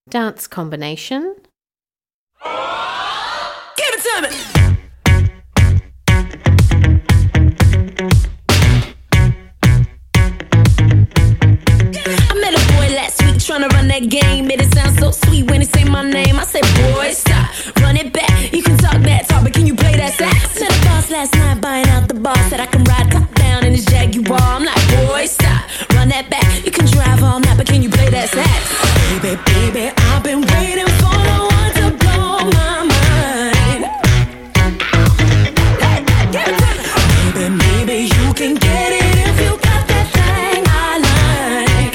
Dance combination. Give it to me! Tryna run that game, made it sound so sweet when he say my name. I said, boy, stop, run it back. You can talk that talk, but can you play that sax? Met a boss last night buying out the bar, said I can ride top down in his Jaguar. I'm like, boy, stop, run that back. You can drive all night, but can you play that sax? Baby, baby, I've been waiting for no one to blow my mind. Hey, give it to me. Baby, maybe you can get it if you got that thing I like.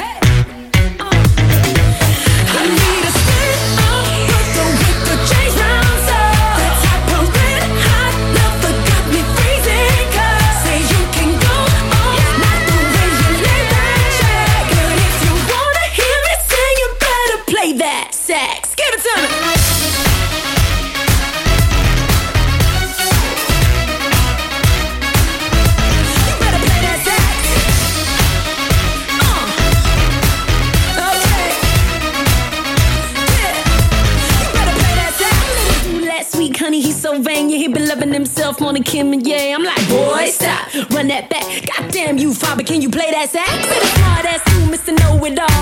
I need a spin up with the chains round up. That type of red hot love that got me freezing cold. Say you can go all night the way you lay that track. But if you wanna hear me sing, you better play that sax. Give it to me. You better play that sax. Okay. Last week, honey, he's so vain. Yeah, he been loving himself more than Kim and Ye. I'm like, boy, stop, run that back. Goddamn you, father, can you play that sax? Say the smart ass you, Mr. Know-It-All.